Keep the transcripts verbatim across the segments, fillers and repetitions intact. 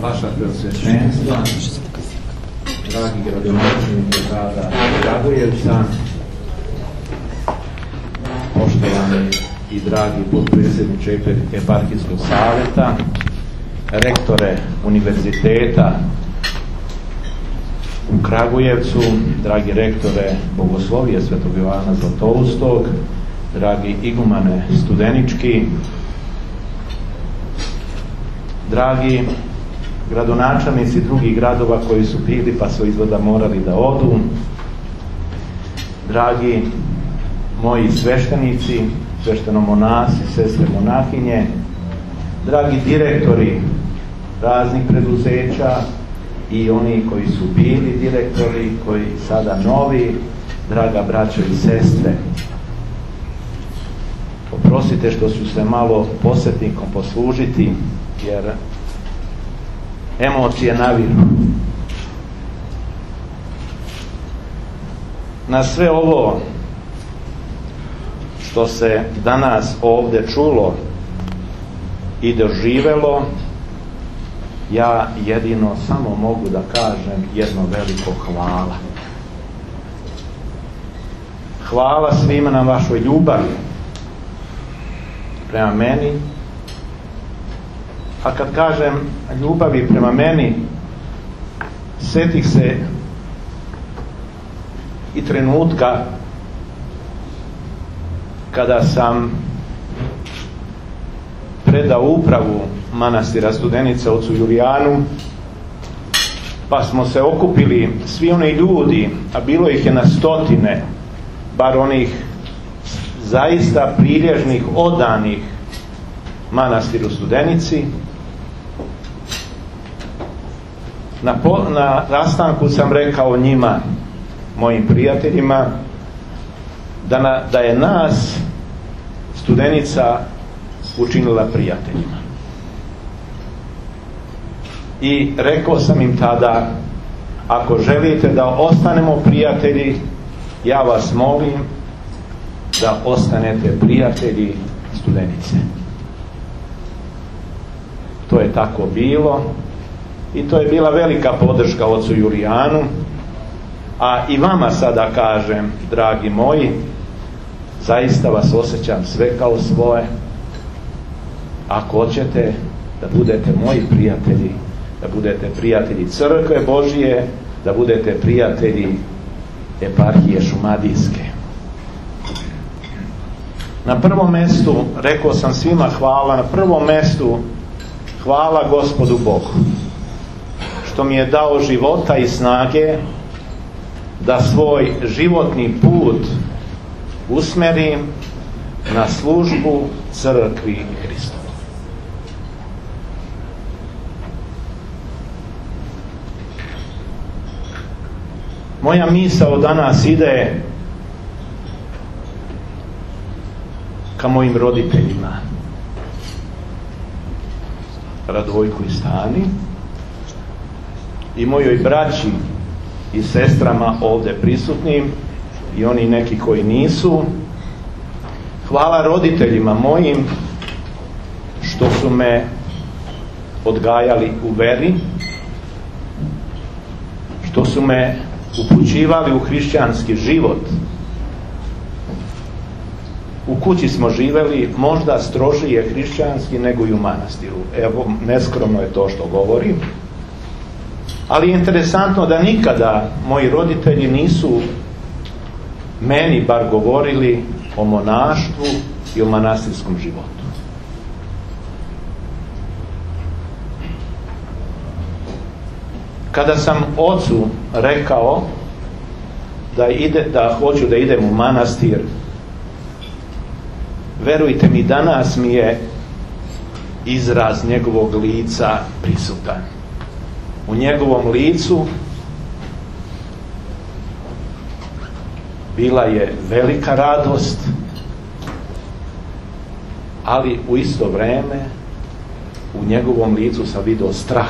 vaša preosvećenstva, dragi gradonačelnici grada Kragujevca, poštovani i dragi potpredsjedniče Eparhijskog savjeta, rektore univerziteta u Kragujevcu, dragi rektore Bogoslovije Svetog Jovana Zlatoustog, dragi igumane Studenički, dragi gradonačelnici drugih gradova koji su bili pa su izgleda morali da odu, dragi moji sveštenici, sveštenomonasi, sestre monahinje, dragi direktori raznih preduzeća i oni koji su bili direktori, koji sada novi, draga braćo i sestre, oprostite što ću se malo posjetnikom poslužiti, jer emocije naviru. Na sve ovo što se danas ovdje čulo i doživelo, ja jedino samo mogu da kažem jedno veliko hvala. Hvala svima na vašoj ljubavi prema meni. A kad kažem ljubavi prema meni, sjetih se i trenutka kada sam predao upravu manastira Studenica ocu Julijanu, pa smo se okupili svi oni ljudi, a bilo ih je na stotine, bar onih zaista prilježnih, odanih manastiru Studenici. Na, po, na rastanku sam rekao njima, mojim prijateljima, da, na, da je nas Studenica učinila prijateljima. I rekao sam im tada, ako želite da ostanemo prijatelji, ja vas molim da ostanete prijatelji Studenice. To je tako bilo i to je bila velika podrška ocu Julijanu, a i vama sada kažem, dragi moji, zaista vas osjećam sve kao svoje. Ako hoćete da budete moji prijatelji, da budete prijatelji Crkve Božije, da budete prijatelji Eparhije Šumadijske. Na prvom mjestu, rekao sam svima hvala, na prvom mjestu hvala Gospodu Bogu što mi je dao života i snage da svoj životni put usmerim na službu Crkvi Hristovu. Moja misao danas ide ka mojim roditeljima, Radojku i Stani, i mojoj braći i sestrama ovdje prisutnim i oni neki koji nisu. Hvala roditeljima mojim što su me odgajali u veri, što su me upućivali u hrišćanski život. U kući smo živjeli možda strožije hrišćanski nego i u manastiru. Evo, neskromno je to što govorim. Ali je interesantno da nikada moji roditelji nisu meni bar govorili o monaštvu i o manastirskom životu. Kada sam ocu rekao da, ide, da hoću da idem u manastir, verujte mi, danas mi je izraz njegovog lica prisutan. U njegovom licu bila je velika radost, ali u isto vrijeme u njegovom licu sam vidio strah.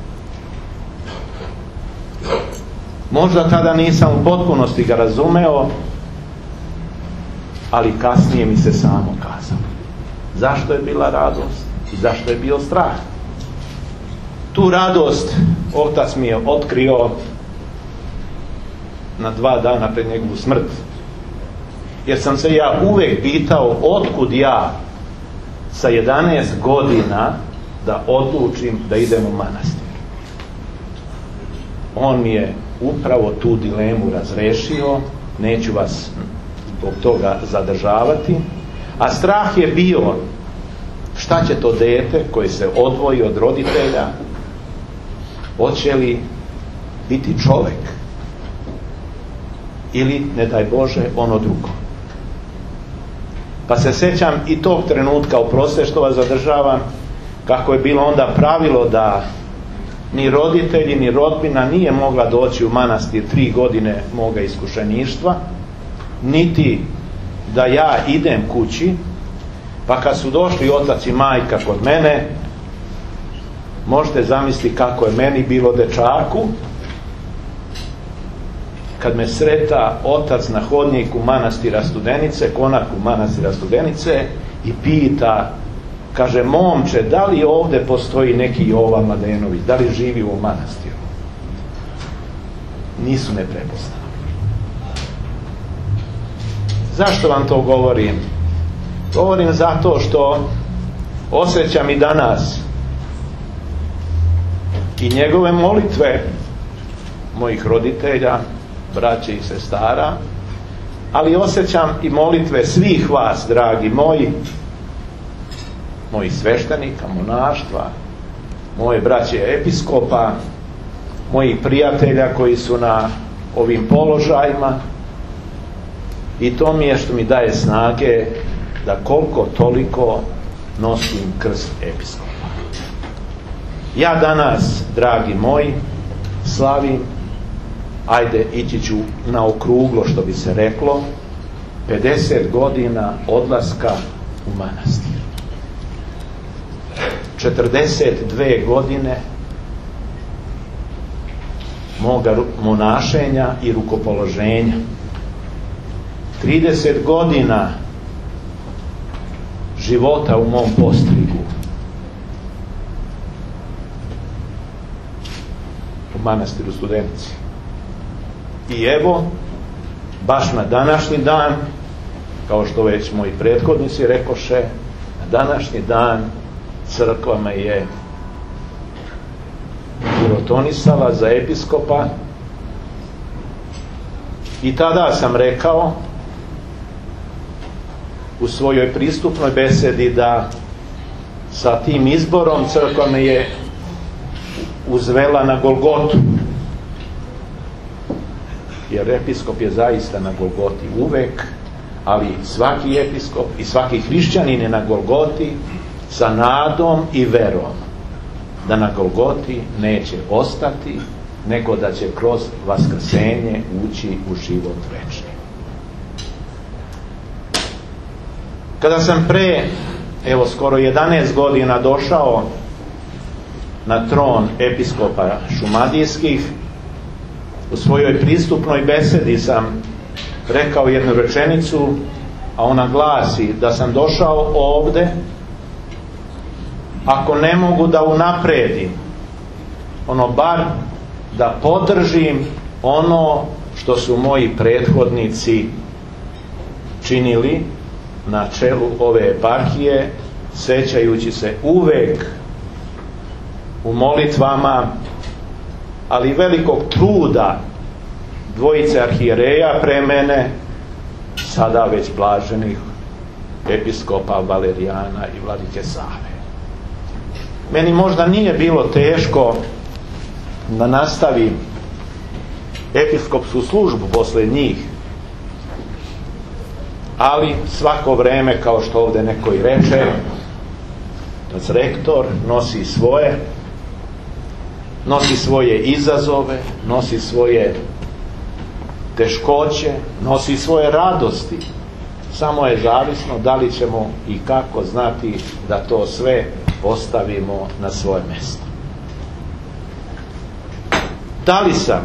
Možda tada nisam u potpunosti ga razumeo, ali kasnije mi se samo kazalo zašto je bila radost i zašto je bio strah. Tu radost otac mi je otkrio na dva dana pred njegovu smrt. Jer sam se ja uvek pitao otkud ja sa jedanaest godina da odlučim da idem u manastir. On mi je upravo tu dilemu razrešio, neću vas zbog toga zadržavati, a strah je bio šta će to dete koje se odvoji od roditelja, hoće li biti čovek ili, ne daj Bože, ono drugo. Pa se sećam i tog trenutka, oprostite što vas zadržavam, kako je bilo onda pravilo da ni roditelji ni rodbina nije mogla doći u manastir tri godine moga iskušeništva, niti da ja idem kući. Pa kad su došli otac i majka kod mene, možete zamisliti kako je meni bilo dečaku kad me sreta otac na hodniku manastira Studenice, konaku manastira Studenice, i pita, kaže, momče, da li ovde postoji neki Jovan Mladenović, da li živi u manastiru? Nisu me prepoznali. Zašto vam to govorim? Govorim zato što osjećam i danas i njegove molitve mojih roditelja, braće i sestara, ali osjećam i molitve svih vas, dragi moji, mojih sveštenika, monaštva, moje braće episkopa, mojih prijatelja koji su na ovim položajima, i to mi je što mi daje snage da koliko toliko nosim krst episkopa. Ja danas, dragi moji, slavim, ajde, ići ću na okruglo, što bi se reklo, pedeset godina odlaska u manastir. četrdeset dve godine moga monašenja i rukopoloženja. trideset godina života u mom postrigu u manastiru Studenici. I evo, baš na današnji dan, kao što već moji prethodnici rekoše, na današnji dan crkva me je urotonisala za episkopa, i tada sam rekao u svojoj pristupnoj besedi da sa tim izborom crkva me je uzvela na Golgotu, jer episkop je zaista na Golgoti uvek, ali svaki episkop i svaki hrišćanin je na Golgoti sa nadom i verom da na Golgoti neće ostati, nego da će kroz vaskrsenje ući u život večni. Kada sam pre, evo, skoro jedanaest godina došao na tron episkopa šumadijskih, u svojoj pristupnoj besedi sam rekao jednu rečenicu, a ona glasi da sam došao ovde, ako ne mogu da unapredim, ono bar da podržim ono što su moji prethodnici činili na čelu ove eparhije, sećajući se uvek u molitvama, ali velikog truda dvojice arhijereja pre mene, sada već blaženih episkopa Valerijana i vladike Save. Meni možda nije bilo teško da nastavim episkopsku službu posle njih, ali svako vreme, kao što ovde neko i reče, da rektor nosi svoje nosi svoje izazove, nosi svoje teškoće, nosi svoje radosti. Samo je zavisno da li ćemo i kako znati da to sve postavimo na svoje mjesto. Da li sam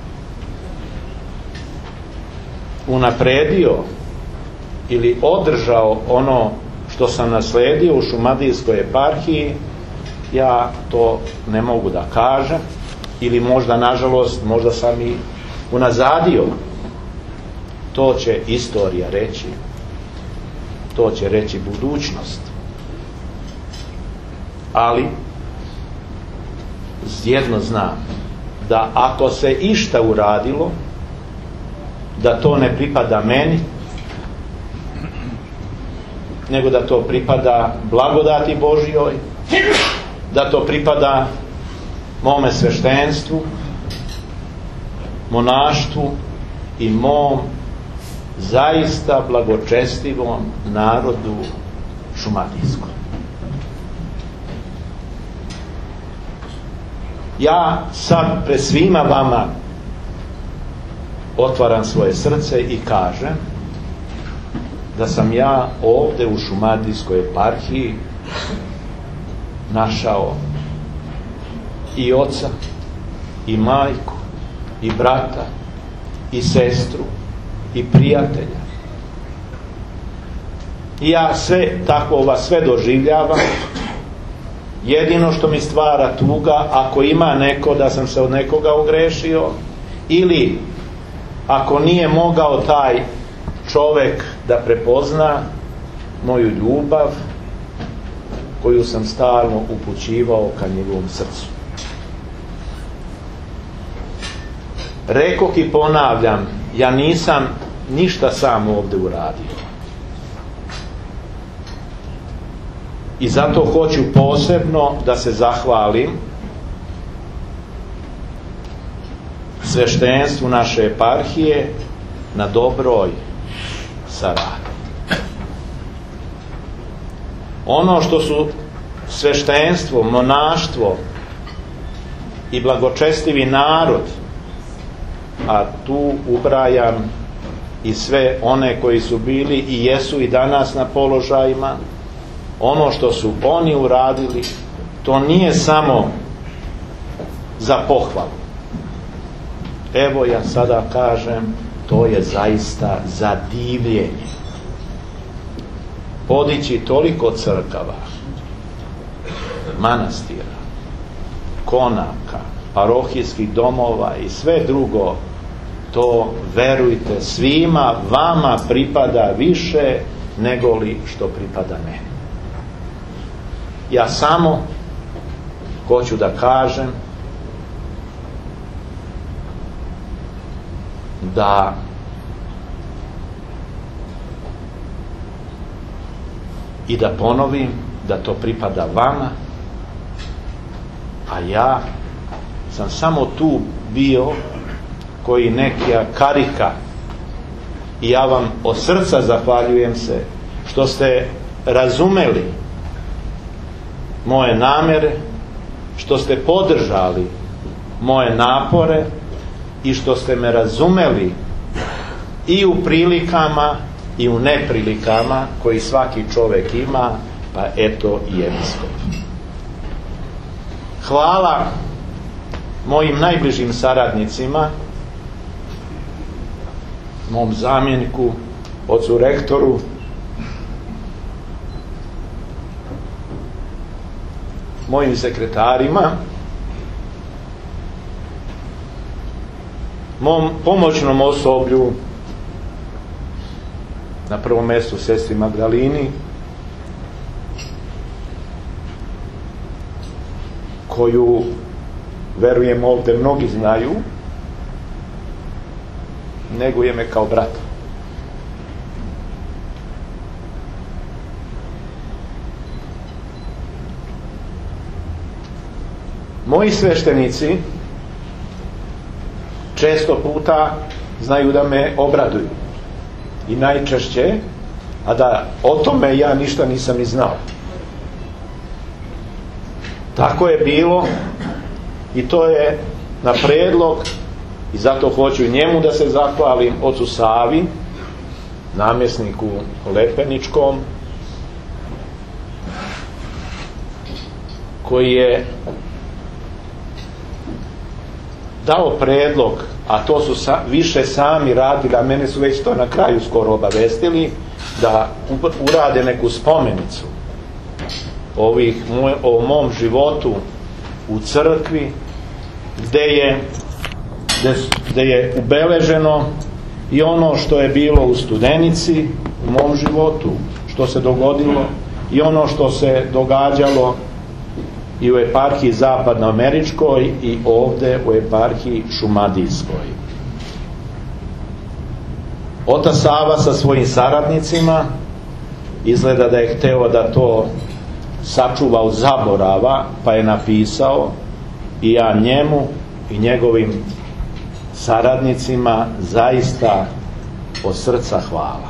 unapredio ili održao ono što sam nasledio u šumadijskoj eparhiji, ja to ne mogu da kažem, ili možda, nažalost, možda sam i unazadio. To će istorija reći, to će reći budućnost. Ali jedno znam, da ako se išta uradilo, da to ne pripada meni, nego da to pripada blagodati Božjoj, da to pripada mome sveštenstvu, monaštvu i mom zaista blagočestivom narodu šumadijskom. Ja sad pred svima vama otvaram svoje srce i kažem da sam ja ovde u Šumadijskoj eparhiji našao i oca, i majku, i brata, i sestru, i prijatelja. I ja sve tako vas sve doživljavam. Jedino što mi stvara tuga, ako ima neko da sam se od nekoga ogrešio, ili ako nije mogao taj čovek da prepozna moju ljubav koju sam stalno upućivao ka njegovom srcu. Rekoh i ponavljam, ja nisam ništa sam ovde uradio. I zato hoću posebno da se zahvalim sveštenstvu naše eparhije na dobroj saradnji. Ono što su sveštenstvo, monaštvo i blagočestivi narod, a tu ubrajam i sve one koji su bili i jesu i danas na položajima, ono što su oni uradili, to nije samo za pohvalu. Evo ja sada kažem, to je zaista za divljenje. Podići toliko crkava, manastira, konaka, parohijskih domova i sve drugo, to, verujte, svima vama pripada više nego li što pripada meni. Ja samo hoću da kažem da i da ponovim da to pripada vama, a ja sam samo tu bio koji nekija karika i ja vam od srca zahvaljujem se što ste razumeli moje namere, što ste podržali moje napore i što ste me razumeli i u prilikama i u neprilikama koji svaki čovek ima, pa eto i episkop. Hvala mojim najbližim saradnicima, mom zamjeniku, ocu rektoru, mojim sekretarima, mom pomoćnom osoblju, na prvom mjestu sestri Magdalini, koju, verujem, ovdje mnogi znaju, neguje me kao brata. Moji sveštenici često puta znaju da me obraduju i najčešće, a da o tome ja ništa nisam ni znao. Tako je bilo i to je na predlog, i zato hoću njemu da se zahvalim, ocu Savi, namjesniku Lepeničkom, koji je dao predlog, a to su sa, više sami radili, a mene su već to na kraju skoro obavestili, da urade neku spomenicu ovih, o mom životu u crkvi, gde je, gde, gde je ubeleženo i ono što je bilo u Studenici, u mom životu, što se dogodilo, i ono što se događalo i u eparhiji zapadnoameričkoj i ovde u eparhiji šumadijskoj. Otac Sava sa svojim saradnicima izgleda da je hteo da to sačuva od zaborava, pa je napisao: i ja njemu i njegovim saradnicima zaista od srca hvala.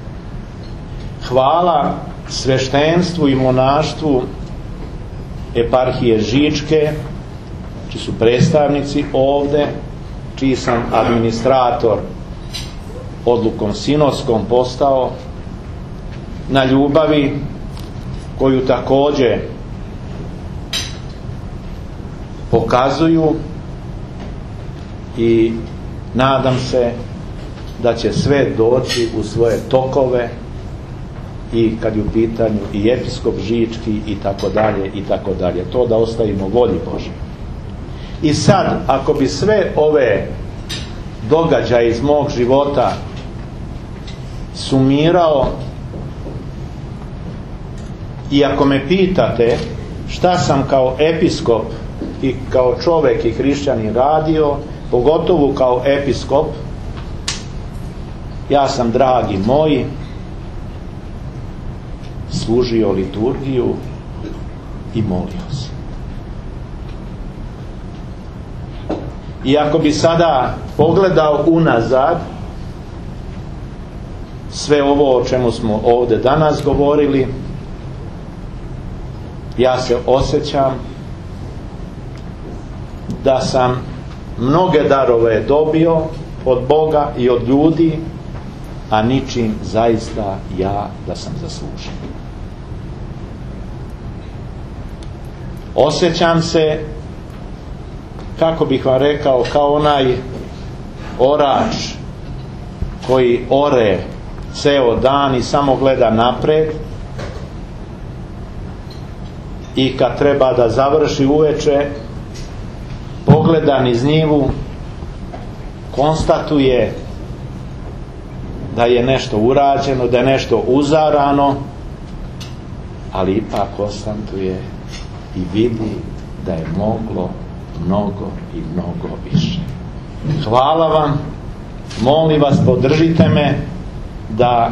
Hvala sveštenstvu i monaštvu eparhije Žičke, čiji su predstavnici ovde, čiji sam administrator odlukom sinodskom postao, na ljubavi koju takođe pokazuju, i nadam se da će sve doći u svoje tokove, i kad je u pitanju i episkop Žički i tako dalje i tako dalje. To da ostavimo volji Božje. I sad, ako bi sve ove događaje iz mog života sumirao, i ako me pitate šta sam kao episkop i kao čovek i hrišćanin radio, pogotovo kao episkop, ja sam, dragi moji, služio liturgiju i molio se. I ako bi sada pogledao unazad sve ovo o čemu smo ovde danas govorili, ja se osjećam da sam mnoge darove dobio od Boga i od ljudi, a ničim zaista ja da sam zaslužio. Osjećam se, kako bih vam rekao, kao onaj orač koji ore ceo dan i samo gleda napred, i kad treba da završi uveče, pogleda niz njivu, konstatuje da je nešto urađeno, da je nešto uzarano, ali ipak konstatuje i vidi da je moglo mnogo i mnogo više. Hvala vam, molim vas, podržite me da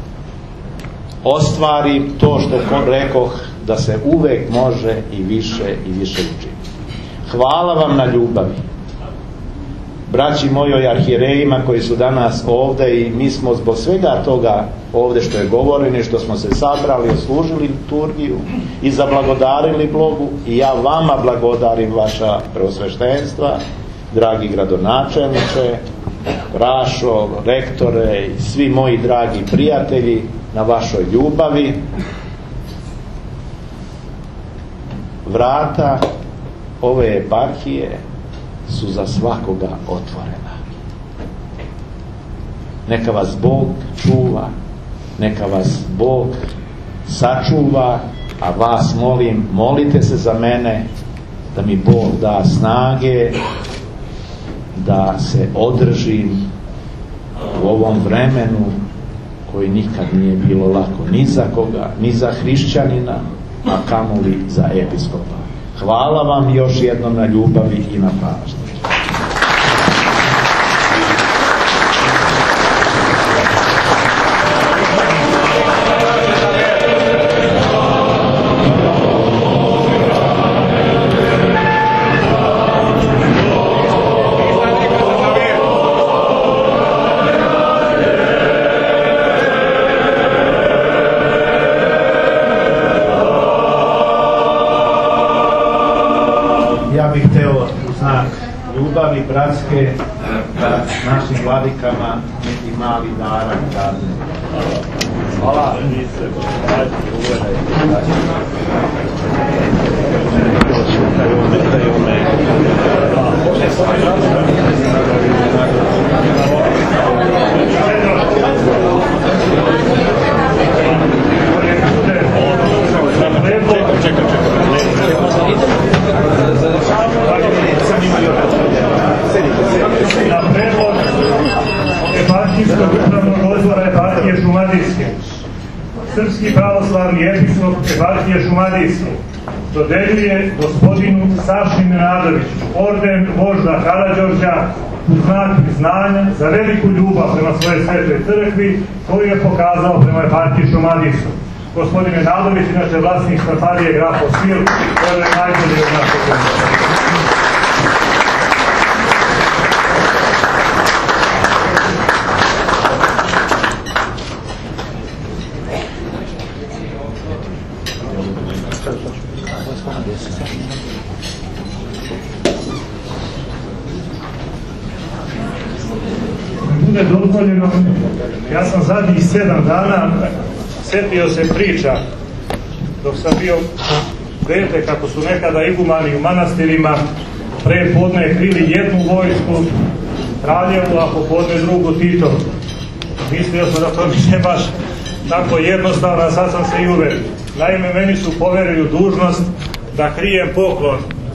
ostvarim to što rekoh, da se uvek može i više i više učiniti. Hvala vam na ljubavi. Braći mojoj arhierejima koji su danas ovde, i mi smo zbog svega toga ovde što je govoreno i što smo se sabrali, oslužili liturgiju i zablagodarili Bogu, i ja vama blagodarim vaša preosveštenstva, dragi gradonačelniče, Rašo, rektore i svi moji dragi prijatelji, na vašoj ljubavi. Vrata ove eparhije su za svakoga otvorena. Neka vas Bog čuva, neka vas Bog sačuva, a vas molim, molite se za mene, da mi Bog da snage da se održim u ovom vremenu koji nikad nije bilo lako ni za koga, ni za hrišćanina, a kamoli za episkopa. Hvala vam još jednom na ljubavi i na pažnji. Ja bih hteo u znak ljubavi bratske da našim vladikama neki mali darak dadne. Hvala. Hvala. Srpski pravoslavni episkop eparhije Šumadijske dodeljuje gospodinu Saši Nenadoviću orden vožda Karađorđa u znak priznanja za veliku ljubav prema svojoj svetoj crkvi koju je pokazao prema eparhiji Šumadijskoj. Gospodin Nenadović, inače vlasnik Stafarije Grafo Svil, koji je najbolji od našeg zemlje. Bude dozvoljeno, ja sam zadnjih sedam dana setio se priča dok sam bio dete kako su nekada igumani u manastirima pre podne krili jednu vojsku kraljevu, a popodne drugu Titovu. Mislio sam da to nije baš tako jednostavno, a sad sam se i uverio. Naime, meni su poverili dužnost da krijem poklon